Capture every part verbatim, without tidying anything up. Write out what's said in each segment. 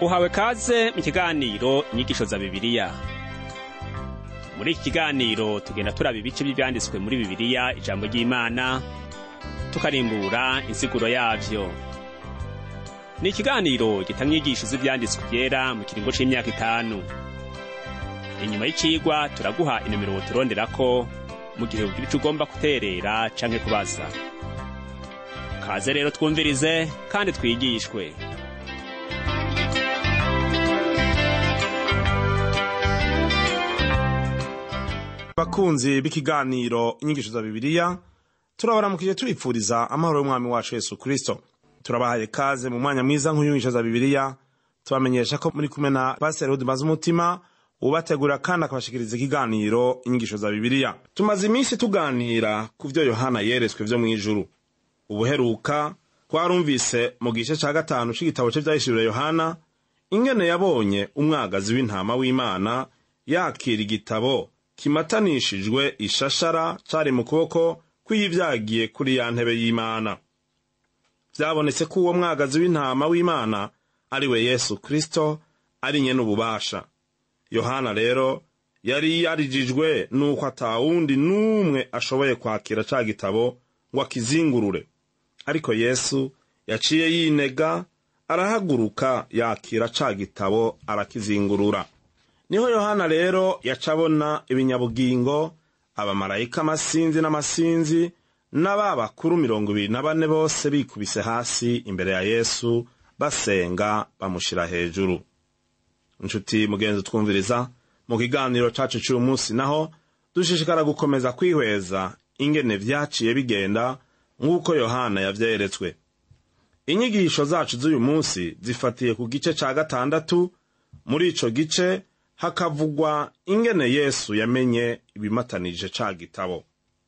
uhawe kaze mu kiganiro inyigisho za Bibiliya. Muri iki kiganiro tugenda turaba ibice by'ibyanditswe muri Bibiliya, ijambo ry'Imana, tukarimbura insiguro yavyo. Ni ikiganiro gitanga inyigisho z'ibyanditswe byera mu kiringo c'imyaka itanu. Inyuma y'icigwa turaguha inomero turonderako mu gihe ugira ico ugomba guterera canke kubaza. Kaze rero twumvirize kandi twigishwe. Bakunzi b'ikiganiro inyigisho za Bibiliya, turabaramukije tubipfuriza amahoro y'umwami wacu Yesu Kristo. Turabahaye kaze mu mwanya mwiza nk'inyigisho za Bibiliya, tubamenyesha ko muri kumwe na Pastor Rudy Mazumutima ubategura kandi akabashikiriza ikiganiro inyigisho za Bibiliya. Tumaze iminsi tuganira ku vyo Yohana yeretswe vyo mw'ijuru. Ubuheruka twarumvise mu gice ca gatanu c'igitabo c'Ivyahishuriwe Yohana ingene yabonye umwagazi w'intama w'Imana yakira igitabo kimatanishijwe ishashara cari mu kuboko kw'ivyagiye kuri ya ntebe y'Imana. Vyabonetse ko uwo mwagazi w'intama w'Imana ari we Yesu Kristo, ari nyene ububasha. Yohana rero yari yarijijwe nuko atawundi numwe ashoboye kwakira ca gitabo ngo akizingurure. Ariko Yesu yaciye yinega, arahaguruka yakira ca gitabo arakizingurura. Niho Yohana rero yacabona ibinyabugingo, abamarayika amasinzi n'amasinzi, n'ababakuru mirongo ibiri na bane bose bikubise hasi imbere ya Yesu basenga bamushira hejuru. Nshuti mugenzi twumviriza, mu kiganiro cacu c'uyu munsi naho dushishikara gukomeza kwihweza ingene vyaciye bigenda nk'uko Yohana yavyeretswe. Inyigisho zacu z'uyu munsi zifatiye ku gice ca gatandatu. Muri ico gice hakavugwa ingene Yesu yamenye ibimatanije ca gitabo.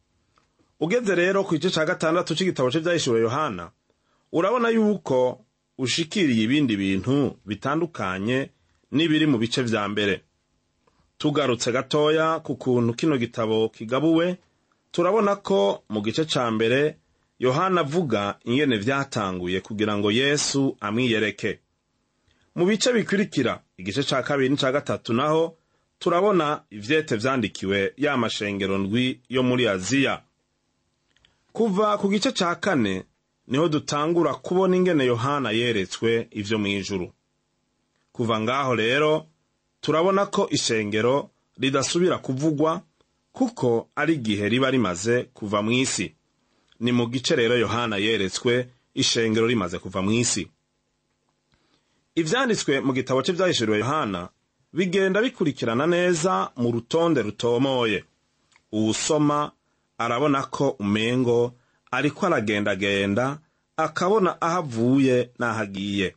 Ugeze rero ku gice ca gatandatu c'igitabo c'Ivyahishuriwe Yohana, urabona yuko ushikiriye ibindi bintu bitandukanye n'ibiri mu bice vya mbere. Tugarutse gatoya ku kuntu kino gitabo kigabuwe, turabona ko mu gice ca mbere Yohana avuga ingene vyatanguye kugira ngo Yesu amwiyereke. Mu bice bikurikira igice ca kabiri n'ica gatatu naho turabona ivyete vyandikiwe ya mashengero ndwi yo muri Aziya. Kuva ku gice ca kane niho dutangura kubona ingene Yohana yeretswe ivyo mw'ijuru. Kuva ngaho rero turabona ko ishengero ridasubira kuvugwa kuko ari igihe riba rimaze kuva mw'isi. Ni mu gice rero Yohana yeretswe ishengero rimaze kuva mw'isi. Ivyanditswe mu gitabo c'Ivyahishuriwe Yohana bigenda bikurikirana neza mu rutonde rutomoye. Uwusoma arabona ko umengo ariko aragendagenda akabona ahavuye n'ahagiye.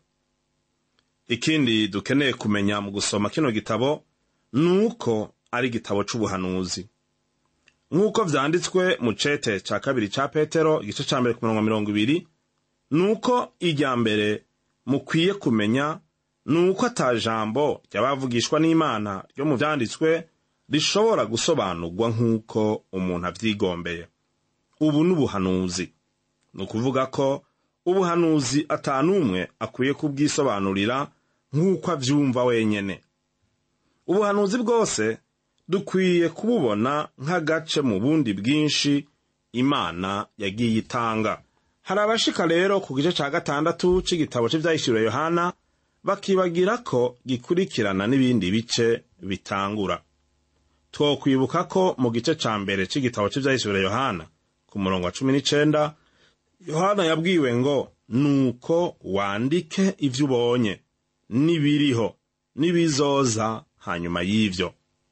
Ikindi dukeneye kumenya mu gusoma kino gitabo nuko ari igitabo c'ubuhanuzi. Nk'uko vyanditswe mu cete ca kabiri ca Petero igice ca mbere ku mirongo ibiri, nuko irya mbere mukwiye kumenya nuko ata jambo ry'abavugishwa n'Imana ryo mu vyanditswe rishobora gusobanurwa nk'uko umuntu avyigombeye. Ubu n'ubuhanuzi. Nukuvuga ko ubuhanuzi atanumwe akwiye kubwisobanurira nk'uko avyumva wenyene. Ubuhanuzi bwose dukwiye kububona nk'agace mu bundi bwinshi Imana yagiye itanga. Hari abashika rero ku gice ca gatandatu c'igitabo c'Ivyahishuriwe Yohana bakibagira ko gikurikirana n'ibindi bice bitangura. Twokwibuka ko mu gice ca mbere c'igitabo c'Ivyahishuriwe Yohana ku murongo wa cumi n'icenda Yohana yabwiwe ngo nuko wandike ivyo ubonye n'ibiriho n'ibizoza hanyuma y'ivyo.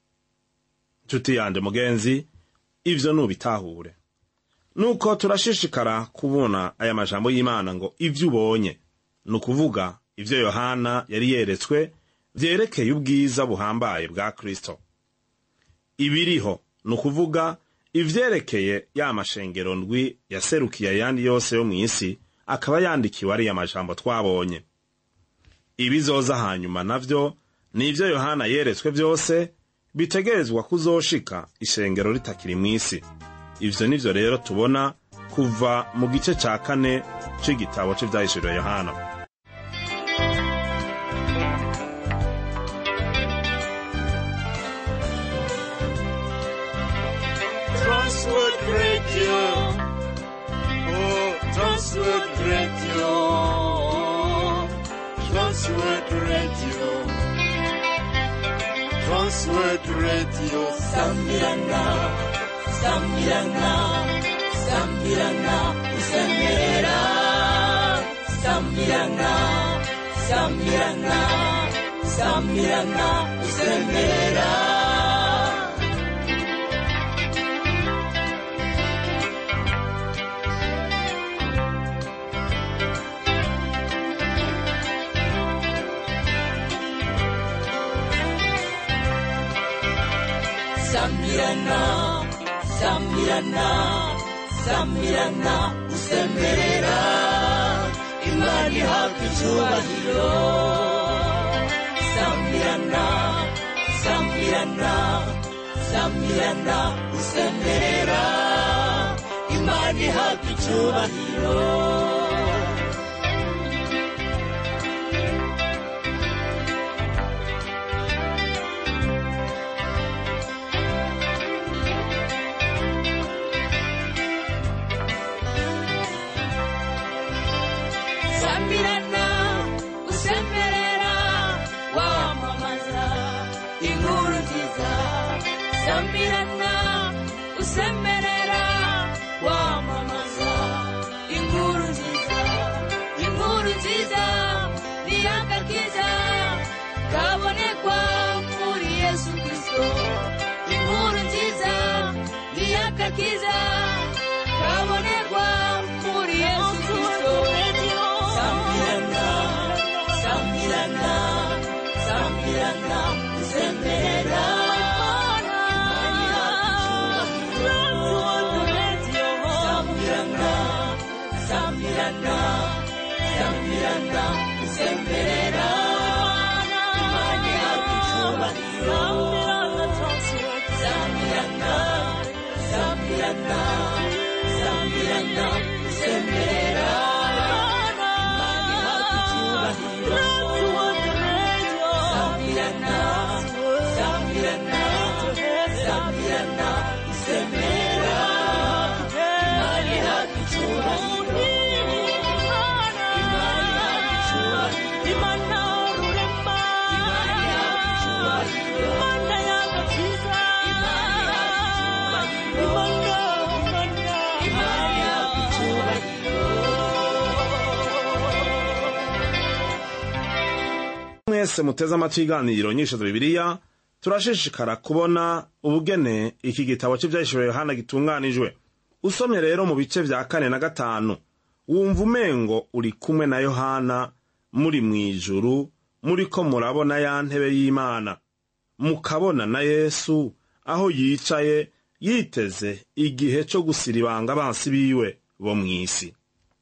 Nshuti yanje mugenzi, ivyo nubitahure. Nuko turashishikara kubona aya majambo y'Imana ngo ivyo ubonye, nukuvuga ivyo Yohana yari yeretswe vyerekeye ubwiza buhambaye bwa Kristo. Ibiriho nukuvuga ivyerekeye ya mashengero ndwi yaserukiye ayandi yose yo mw'isi, akaba yandikiwe ari ya majambo twabonye. Ibizoza hanyuma navyo nivyo Yohana yeretswe vyose bitegerezwa kuzoshika ishengero ritakiri mw'isi. Ivyo nivyo rero tubona kuva mu gice ca kane c'igitabo c'Ivyahishuriwe Yohana. Transworld Radio, Transworld Radio, Transworld Radio, Sambirana, Sambirana, Sambirana, Usemera, Sambirana, Sambirana, Sambirana, Usemera. Sambirana, Sambirana, Sambirana, Usemera, Imani hafi cyubahiro. Sambirana, Sambirana, Sambirana, Usemera, Imani hafi cyubahiro. Sambirana, usemera, wamamaza inkuru nziza. Sambirana, usemera, wamamaza inkuru nziza. Inkuru nziza ni agakiza kabonekwa muri Yesu Kristo. Inkuru nziza ni agakiza kabonekwa muri Yesu Kristo. Sambirana, Sambirana, Sambirana, Usemera, Sambirana, Sambirana, Sambirana, Usemera, Imani hafi cyubahiro. Sambirana, Sambirana, Sambirana, Usemera. Sambirana, Sambirana, Sambirana, Usemera, Imani hafi cyubahiro. Imani hafi cyubahiro. Imana rurema. Imani hafi cyubahiro. Imana y'agakiza. Imani hafi cyubahiro. Imana, Imana. Imani hafi cyubahiro. mwese muteze amatwi iganiro nyinshi za Bibiliya, turashishikara kubona ubugene iki gitabo cy'ibyahishuriwe Yohana gitunganijwe. Usomye rero mu bice vya kane na gatanu, wumva umengo uri kumwe na Yohana muri mwijuru, muri ko murabona ya ntebe y'Imana, mukabona na Yesu aho yicaye yiteze igihe cyo gusiribanga abansi biwe bo mw'isi.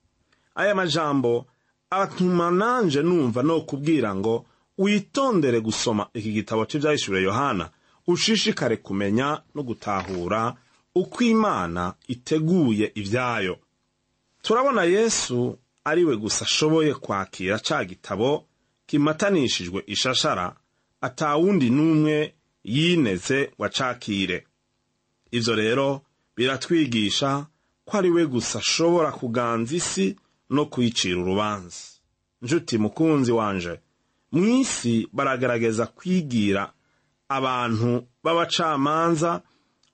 Aya majambo atuma nanje numva no kubwira ngo witondere gusoma iki gitabo cy'ibyahishuriwe Yohana, ushishikare kumenya no gutahura uko Imana iteguye ibyayo. Turabona Yesu ariwe gusa ashoboye kwakira ca gitabo kimatanishijwe ishashara, atawundi numwe yineze wacakire. Ivyo rero biratwigisha ko ariwe gusa ashobora kuganza isi no kuyicira urubanza. Njuti mukunzi wanje, mw'isi baragerageza kwigira abantu b'abacamanza,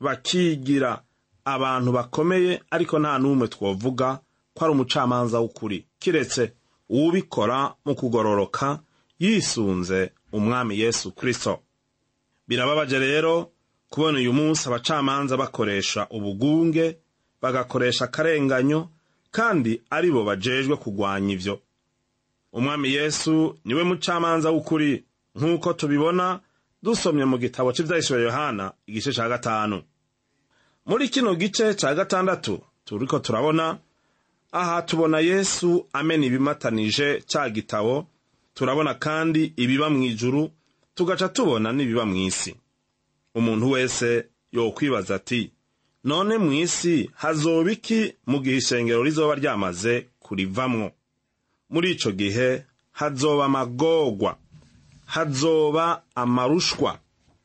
bakigira abantu bakomeye, ariko nta numwe twovuga ko ari umucamanza w'ukuri, kiretse ubikora mu kugororoka yisunze umwami Yesu Kristo. Birababaje rero kubona uyu munsi abacamanza bakoresha ubugunge, bagakoresha akarenganyo, kandi aribo bajejwe kugwanya ivyo. Umwami Yesu niwe mucamanza w'ukuri, nk'uko tubibona dusomye mu gitabo cy'ibyahishuriwe Yohana igice ca gatanu. Muri kino gice ca gatandatu turiko turabona aha tubona Yesu amena ibimatanije ca gitabo, turabona kandi ibiba mw'ijuru, tugaca tubona n'ibiba mw'isi. Umuntu wese yokwibaza ati, none mw'isi hazoba iki mu gihe ishengero rizoba ryamaze kurivamwo? Muri ico gihe hazoba amagorwa, hazoba amarushwa,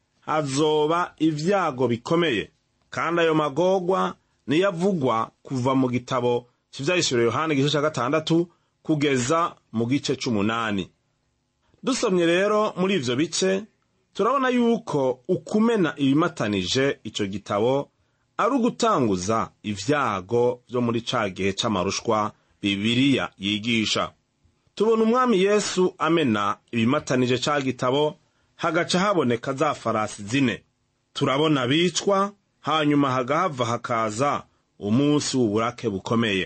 hazoba ivyago bikomeye, kandi ayo magorwa niyavugwa kuva mu gitabo c'ivyahishuriwe Yohana igice ca gatandatu kugeza mu gice c'umunani. Dusomye rero muri ivyo bice turabona yuko ukumena ibimatanije ico gitabo ari ugutanguza ivyago vyo muri ca gihe c'amarushwa Bibiliya yigisha. Tubona umwami Yesu amena ibimatanije ca gitabo, hagaca haboneka za farasi zine. Turabona bicwa, hanyuma hagahava hakaza umunsi w'uburake bukomeye.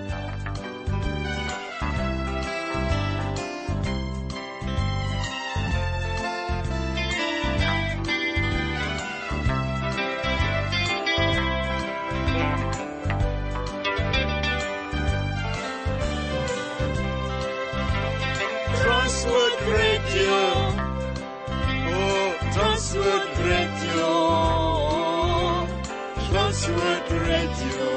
Transworld Radio, oh, Transworld Radio, Transworld Radio,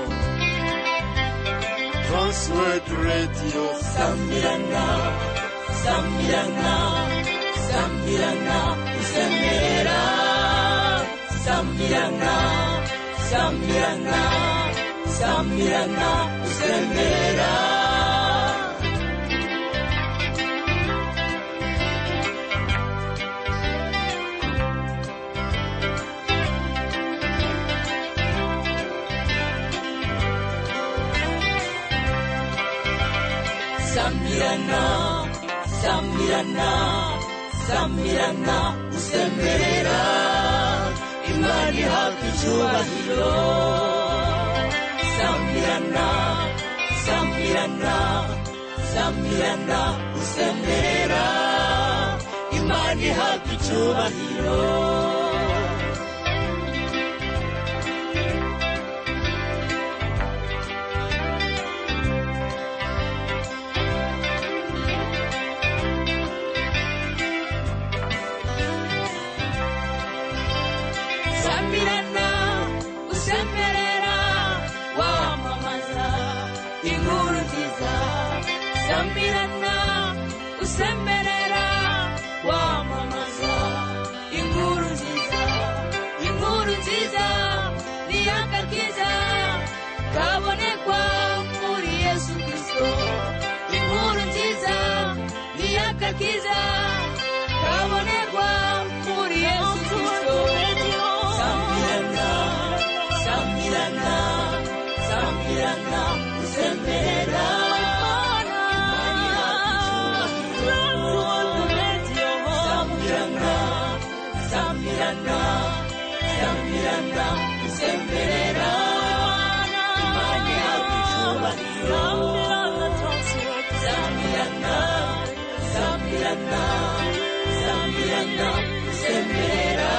Transworld Radio, Sambirana, Sambirana, Sambirana, Sambirana, Sambirana, Sambirana, Sambirana, Sambirana. Sambirana, Sambirana, Sambirana, usemerera, Imana ihabwa icyubahiro. Sambirana, Sambirana, Sambirana, usemerera, Imana ihabwa icyubahiro. Sambirana, usemerera, wamamaza inkuru nziza. Sambirana, usemerera, wamamaza inkuru nziza. Inkuru nziza ni agakiza kabonekwa muri Yesu Kristo. Inkuru nziza ni agakiza kabonekwa muri Yesu Kristo. Sambirana, Sambirana, Sambirana, usemerera, Sambirana, Sambirana, Sambirana, usemerera, Imana ihabwa icyubahiro. Sambirana, Sambirana, Sambirana, usemerera,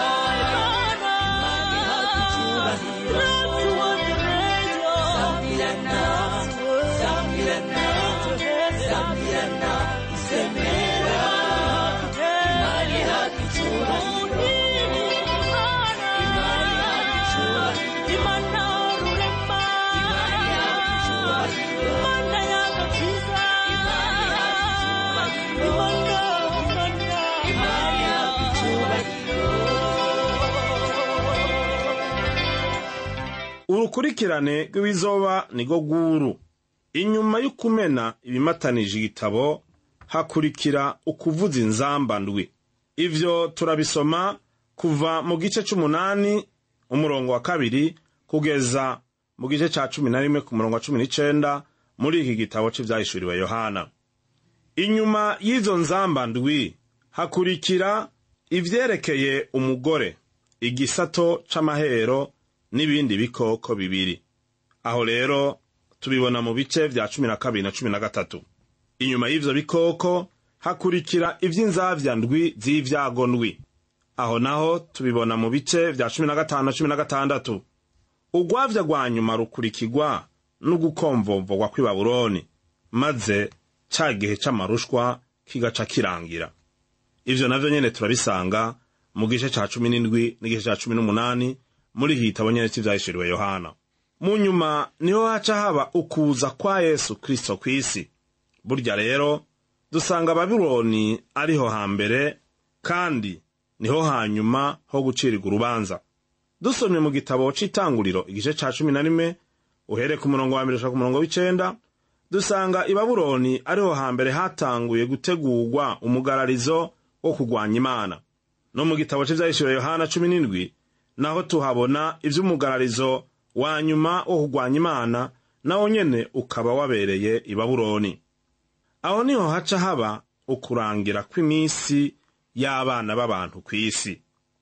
Sambirana, Sambirana, Sambirana, usemerera, Imana ihabwa icyubahiro. Imana ihabwa icyubahiro. Imana rurema, Imana ihabwa icyubahiro. Imana y'agakiza, Imana ihabwa icyubahiro. Imana ihabwa icyubahiro. Urukurikirane rw'ibizoba nigo guru. Inyuma y'ukumena ibimatanije igitabo hakurikira ukuvuza inzamba ndwi. Ivyo turabisoma kuva mu gice c'umunani umurongo wa kabiri kugeza mu gice ca cumi na rimwe ku murongo wa cumi n'icenda muri iki gitabo c'ivyahishuriwe Yohana. Inyuma y'izo nzamba ndwi hakurikira ivyerekeye umugore, igisato c'amahero n'ibindi bikoko bibiri. Aho rero tubibona mu bice vya cumi na kabiri na cumi na gatatu. Inyuma y'ivyo bikoko hakurikira ivy'inzavya ndwi z'ivyago ndwi. Aho naho tubibona mu bice vya cumi na gatanu na cumi na gatandatu. Ugwavya rwa nyuma rukurikirwa n'ugukomvomvogwa kw'i Babuloni, maze ca gihe c'amarushwa kigaca kirangira. Ivyo navyo nyene turabisanga mu gice ca cumi n'indwi n'igice ca cumi n'umunani muri iki gitabo nyene c'ivyahishuriwe Yohana. Mu nyuma niho haca haba ukuza kwa Yesu Kristo kw'isi. Burya rero dusanga Babuloni ariho hambere kandi niho hanyuma ho gucirirwa urubanza. Dusomye mu gitabo c'itanguriro igice ca cumi na rimwe uhere ku murongo wa mbere ushaka ku murongo w'icenda, dusanga i Babuloni ariho hambere hatanguye gutegurwa umugararizo wo kurwanya Imana. No mu gitabo c'Ivyahishuriwe Yohana cumi n'indwi naho tuhabona ivy'umugararizo wa nyuma wo kurwanya Imana, nawo nyene ukaba wabereye i Babuloni. Aho niho haca haba ukurangira kw'imisi y'abana b'abantu kw'isi.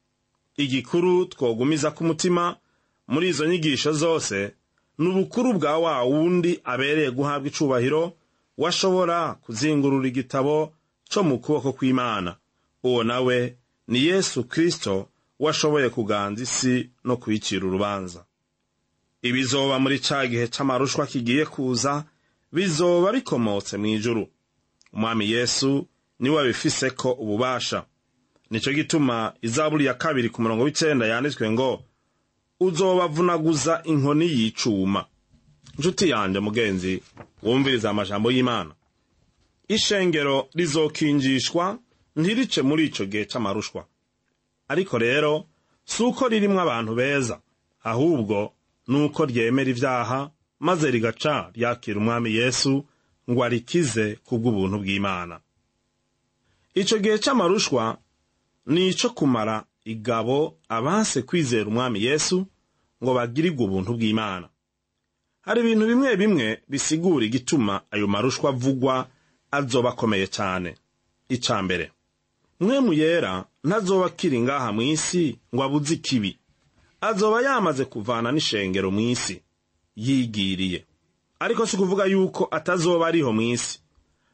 Igikuru twogumiza ku mutima muri izo nyigisho zose n'ubukuru bwa wa wundi abereye guhabwa icubahiro, washobora kuzingurura igitabo co mu kuboko kw'Imana. Uwo nawe ni Yesu Kristo, washoboye kuganza isi no kuyicira urubanza. Ibizoba muri ca gihe c'amarushwa kigiye kuza bizoba bikomotse mw'ijuru. Umwami Yesu niwe abifiseko ububasha. Nico gituma Izaburi ya kabiri ku murongo w'icenda yanditswe ngo, uzobavunaguza inkoni y'icuma. Njuti yanje mugenzi, wumviriza amajambo y'Imana. Ishengero rizokinjishwa ntirice muri ico gihe c'amarushwa. Ariko rero suko ririmwo abantu beza, ahubwo nuko ryemera ivyaha maze rigaca ryakira umwami Yesu ngo arikize kubw'ubuntu bw'Imana. Ico gihe c'amarushwa ni ico kumara igabo abanse kwizera umwami Yesu ngo bagirirwe ubuntu bw'Imana. Hari ibintu bimwe bimwe bisigura igituma ayo marushwa avugwa azoba akomeye cyane. Ica mbere, Mwemu Yera ntazoba akiri ngaha mw'isi ngo abuze ikibi. Azoba yamaze kuvana n'ishengero mw'isi yigiriye. Ariko si kuvuga yuko atazoba ariho mw'isi.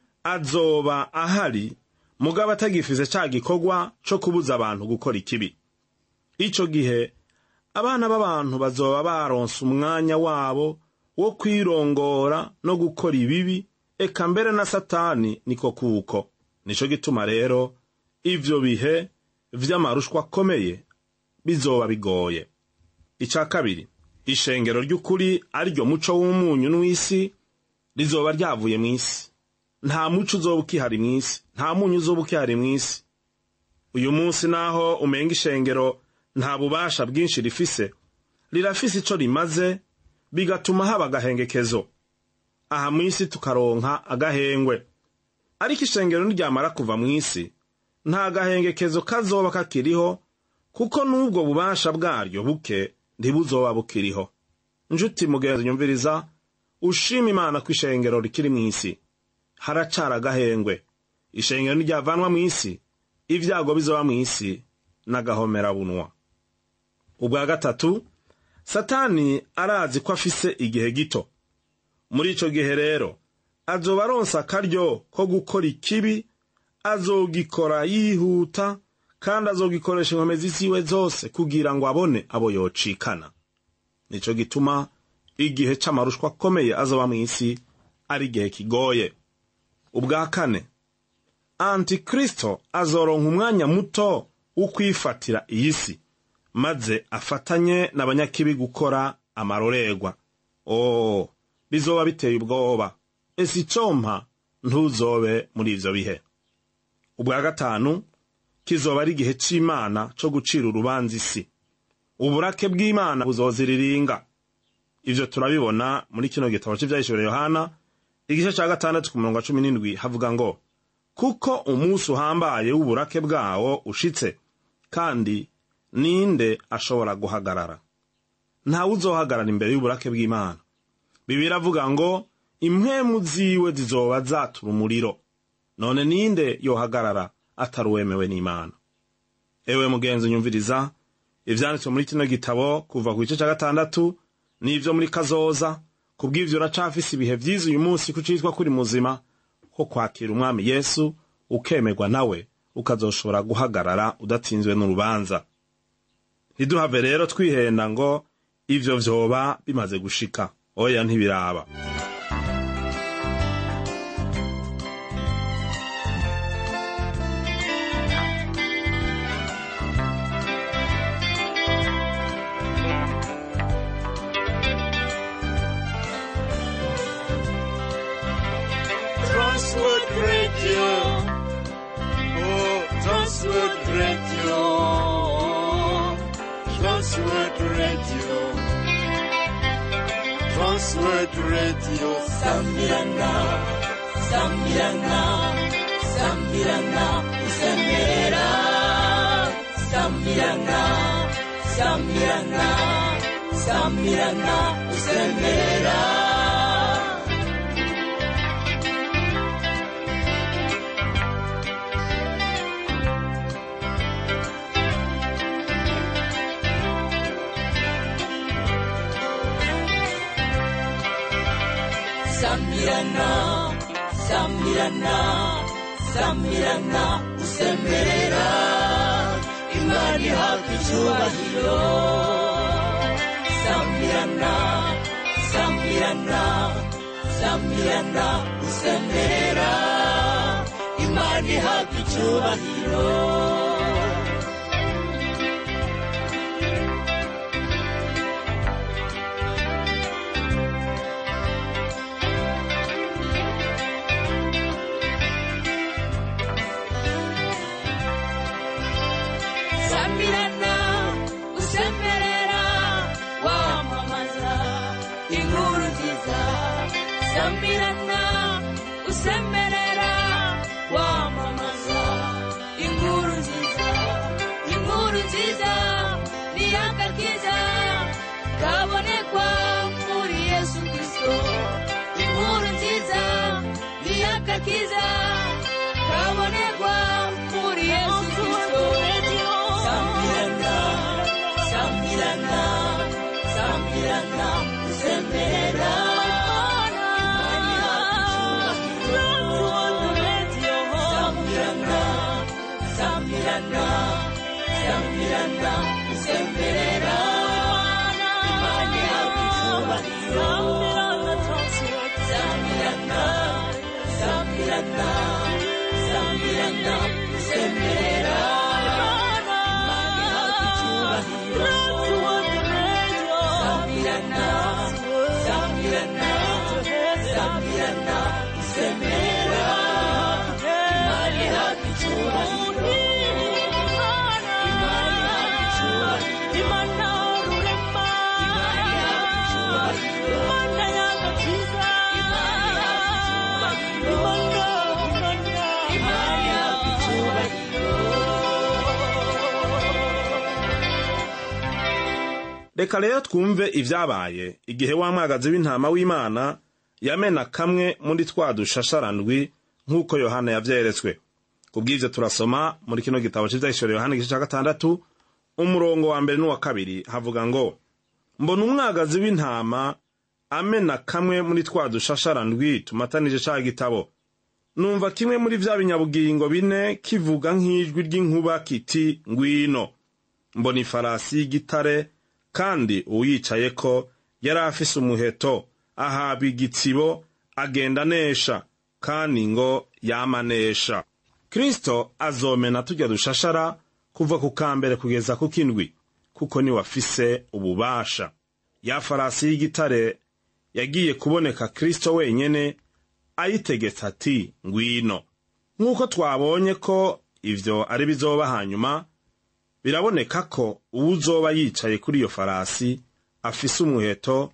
Azoba ahari mugabo atagifize ca gikorwa co kubuza abantu gukora ikibi. Ico gihe abana b'abantu bazoba baronse umwanya wabo wo kwirongora no gukora ibibi, eka mbere na Satani niko kuko. Nico gituma rero ivyo bihe vy'amarushwa akomeye bizoba bigoye. Ica kabiri, ishengero ry'ukuri ariryo muco w'umunyu n'w'isi rizoba ryavuye mw'isi. Nta muco uzoba ukihari mw'isi, nta munyu uzoba ukihari mw'isi. Uyu munsi naho umenga ishengero nta bubasha bwinshi rifise, rirafise ico rimaze, bigatuma haba agahengekezo. Aha mw'isi tukaronka agahengwe. Ariko ishengero niryamara kuva mw'isi, nta gahengekezo kazoba kakiriho, kuko n'ubwo bubasha bwaryo buke ntibuzoba bukiriho. Njuti mugenzi nyumviriza, ushima Imana ko ishengero rikiri mw'isi. Haracara agahengwe. Ishengero niryavanwa mw'isi, ivyago bizoba mw'isi n'agahomera bunwa. Ubwa gatatu, Satani arazi ko afise igihe gito. Muri ico gihe rero azoba aronsa akaryo ko gukora ikibi, azogikora yihuta, kandi azogikoresha inkomezi ziwe zose kugira ngo abone abo yocikana. Nico gituma igihe c'amarushwa akomeye azoba mw'isi ari igihe kigoye. Ubwa kane, Antikristo azoronka umwanya muto wo kwifatira iyi si, maze afatanye n'abanyakibi gukora amarorerwa. Oh, bizoba biteye ubwoba. Ese icompa ntuzobe muri ivyo bihe. Ubwa gatanu, kizoba ari igihe c'Imana co gucira urubanza isi. Uburake bw'Imana buzoziriringa. Ivyo turabibona muri kino gitabo c'Ivyahishuriwe Yohana igice ca gatandatu ku murongo wa cumi n'indwi havuga ngo, kuko umunsi uhambaye w'uburake bwawo ushitse, kandi ninde ashobora guhagarara? Ntawe uzohagarara imbere y'uburake bw'Imana. Bibiliya iravuga ngo impwemu ziwe zizoba zatura umuriro. None ninde yohagarara ataruwemewe n'Imana? Ewe mugenzi nyumviriza, ivyanditswe muri kino gitabo kuva ku gice ca gatandatu n'ivyo muri kazoza, kubw'ivyo uracafise ibihe vyiza uyu munsi kucitwa kuri muzima, ko kwakira umwami Yesu ukemerwa nawe ukazoshobora guhagarara udatsinzwe n'urubanza. Ntiduhave rero twihenda ngo ivyo vyoba bimaze gushika. Oya, ntibiraba. Transworld Radio. Oh, Transworld Radio. Transworld Radio. Transworld Transworld Radio. Sambirana, Sambirana, Sambirana, Usemerera. Sambirana, Sambirana, Sambirana, Usemerera. Sambirana, Sambirana, Sambirana, Usemerera. Imani hafi icyubahiro. Sambirana, Sambirana, Sambirana, Usemerera. Imani hafi icyubahiro. Sambirana, Usemerera, wamamaza inkuru nziza. Sambirana, Usemerera, wamamaza inkuru nziza. Inkuru nziza ni agakiza kabonekwa muri Yesu Kristo. Inkuru nziza ni agakiza kabonekwa muri Yesu Kristo. Sambirana, Sambirana, Sambirana, Usemerera. Sambirana, Sambirana, Sambirana, Usemerera. Imani hafi icyubahiro. Sambirana, Sambirana, Sambirana, Usemerera. Sambirana, Sambirana, Sambirana, Usemerera. Imani hafi icyubahiro. Imani hafi icyubahiro. Imana rurema. Imani hafi icyubahiro. Imana y'agakiza. Imani hafi icyubahiro. Imana, Imana. Imani hafi icyubahiro. reka rero twumve ibyabaye igihe wa mwagazi w'intama w'Imana yamena kamwe muri twa dushasharandwi nk'uko Yohana yavyeretswe. Kubw'ivyo turasoma muri kino gitabo cy'ivyahishuriwe Yohana igice cya gatandatu umurongo wa mbere n'uwa kabiri havuga ngo, mbona umwagazi w'intama amena kamwe muri twa dushasharandwi tumatanije ca gitabo. Numva kimwe muri vya binyabugingo bine kivuga nk'ijwi ry'inkuba kiti, ngwino. Mbona ifarasi y'igitare, kandi uwuyicayeko yari afise umuheto, ahabwa igitsibo, agenda nesha, kandi ngo yamanesha. Kristo azomena tujya dushashara kuva ku kambere kugeza ku kindwi, kuko ni wafise ububasha. Ya farasi y'igitare yagiye kuboneka Kristo wenyene, ayitegetse ati, ngwino. Nk'uko twabonye ko ivyo ari bizoba hanyuma, biraboneka ko uwuzoba yicaye kuri iyo farasi afise umuheto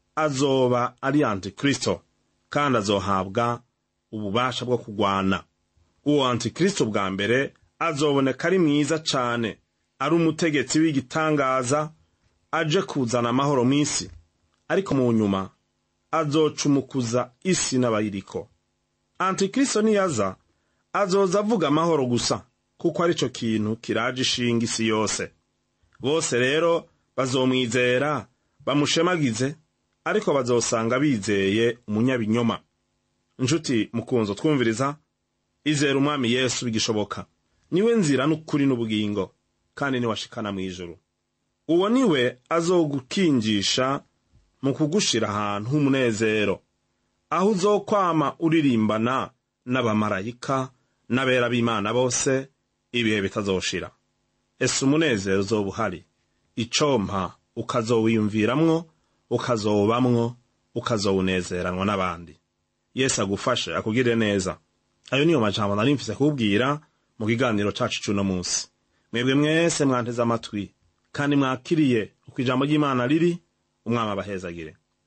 azoba ari Antikristo, kandi azohabwa ububasha bwo kugwana. Uwo Antikristo bwa mbere azoboneka ari mwiza cane, ari umutegetsi w'igitangaza, aje kuzana amahoro mw'isi, ariko mu nyuma azocumukuza isi n'abayiriko. Antikristo niyaza azoza avuga amahoro gusa, kuko arico kintu kiraje ishinga isi yose. Bose rero bazomwizera bamushemagize, ariko bazosanga bizeye umunyabinyoma. Njuti mukunzo twumviriza, izera umwami Yesu bigishoboka. Niwe nzira n'ukuri n'ubugingo, kandi ni washikana mu ijuru. Uwo niwe azogukinjisha mu kugushira ahantu h'umunezero, aho uzokwama uririmbana n'abamarayika n'abera b'Imana bose ibihe bitazoshira. Ese umunezero uzoba uhari, icompa ukazowiyumviramwo, ukazobamwo, ukazowunezeranwa n'abandi. Yesu agufashe akugire neza. Ayo niyo majambo nari mfise kubwira mu kiganiro cacu cuno munsi. Mwebwe mwese mwanteze amatwi, kandi mwakiriye uko ijambo ry'Imana riri, umwami abahezagire.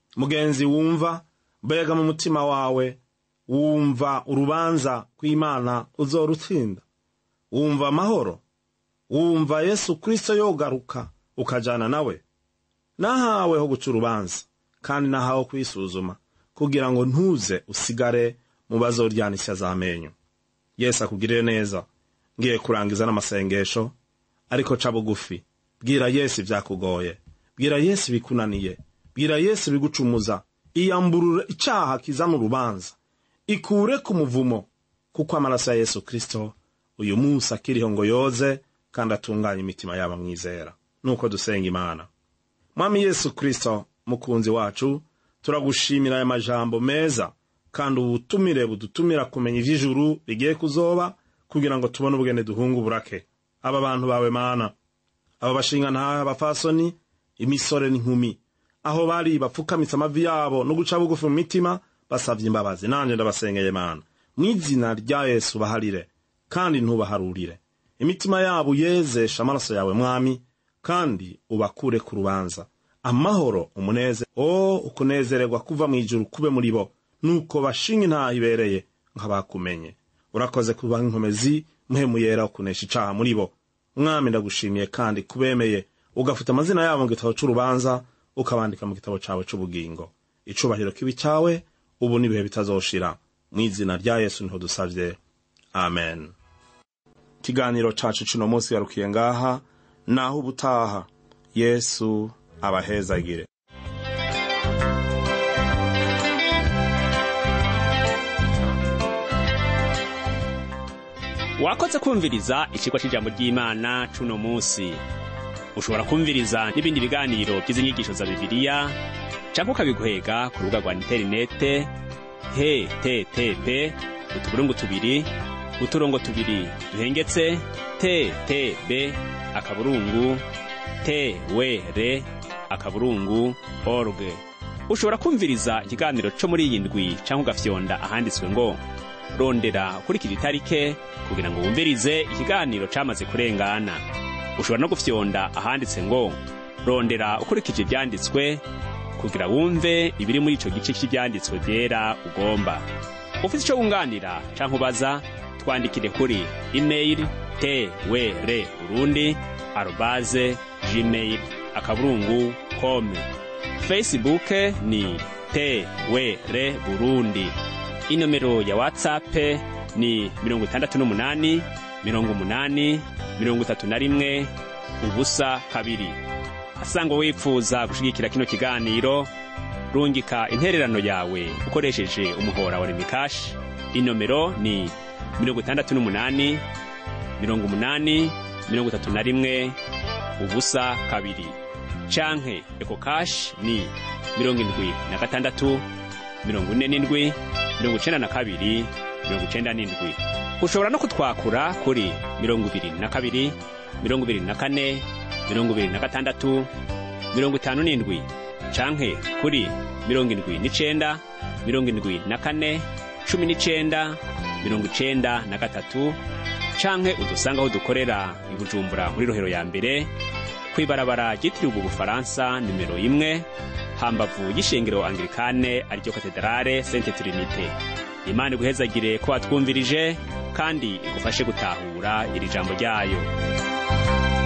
mugenzi wumva, mbega mu mutima wawe wumva urubanza kw'Imana uzorutsinda? Wumva amahoro? Wumva Yesu Kristo yogaruka ukajana nawe? Nahawe ho guca urubanza kandi nahawe kwisuzuma kugira ngo ntuze usigare mu bazoryanisha z'amenyo. Yesu akugirire neza. Ngiye kurangiza n'amasengesho, ariko ca bugufi. Bwira Yesu vyakugoye, bwira Yesu bikunaniye, bwira Yesu bigucumuza. Iyamburure icaha kizana urubanza, ikure ku muvumo, kuko amaraso ya Yesu Kristo uyu munsi akiriho ngo yoze kandi atunganye imitima yaba mwizera. Nuko dusenga Imana. Mwami Yesu Kristo mukunzi wacu, turagushimira aya majambo meza kandi ubutumire budutumira kumenya ivy'ijuru bigiye kuzoba, kugira ngo tubone ubugene duhunga uburake. Aba bantu bawe Mana, aba bashinga nta abafasoni, imisore n'inkumi, aho bari bapfukamitse amavi yabo no guca bugufi mu mitima basavye imbabazi, nanje ndabasengeye Mana, mw'izina rya Yesu baharire kandi ntubaharurire. Imitima yabo yezesha amaraso yawe Mwami, kandi ubakure ku rubanza. Amahoro, umuneze, o ukunezererwa kuva mw'ijuru kube muri bo, nuko bashinga intaha ibereye nk'abakumenye. Urakoze kuba inkomezi, muhemu yera ukunesha icaha muri bo. Mwami ndagushimiye kandi kubemeye ugafuta amazina yabo mu gitabo c'urubanza ukabandika mu gitabo cawe c'ubugingo. Icubahiro kibi cawe ubu n'ibihe bitazoshira. Mw'izina rya Yesu niho dusavye. Amen. Ikiganiro cacu cuno munsi yarukiye ngaha, naho ubutaha. Yesu abahezagire. Wakoze kumviriza icigwa c'ijambo ry'Imana cuno munsi. Ushobora kumviriza n'ibindi biganiro by'inyigisho za Bibiliya canke ukabiguhega ku rubuga rwa interinete he te te pe utuburungu tubiri uturongo tubiri duhengetse te te be akaburungu te we re akaburungu org. Ushobora kumviriza ikiganiro co muri iyi ndwi canke ugafyonda ahanditswe ngo rondera ukurikije itarike kugira ngo wumvirize ikiganiro camaze kurengana. Ushobora no gufyonda ahanditse ngo rondera ukurikije ivyanditswe kugira wumve ibiri muri ico gice cy'ivyanditswe byera ugomba. Ufite ico wunganira canke ubaza, twandikire kuri email te we re urundi arobase gmail akaburungu com. Facebook ni te we re burundi. Inomero ya WhatsApp ni mirongo itandatu n'umunani mirongo umunani mirongo itatu na rimwe ubusa kabiri. Asanga wipfuza gushigikira kino kiganiro, rungika intererano yawe ukoresheje umuhora wa Remikash. Inomero ni mirongo itandatu n'umunani mirongo umunani mirongo itatu na rimwe ubusa kabiri. Canke Ecocash ni mirongo indwi na gatandatu mirongo ine n'indwi mirongo icenda na kabiri mirongo icenda n'indwi. Ushobora no kutwakura kuri mirongo ibiri na kabiri mirongo ibiri na kane mirongo ibiri na gatandatu mirongo itanu n'indwi canke kuri mirongo indwi n'icenda mirongo indwi na kane cumi n'icenda mirongo icenda na gatatu, canke udusanga aho dukorera i Bujumbura muri Rohero ya mbere kwibarabara ryitiriwe Ubufaransa nimero imwe hambavu y'ishengero Anglikane ariryo Katedrale Sainte Trinité. Imana iguhezagire ko watwumvirije kandi igufashe gutahura iri jambo ryayo.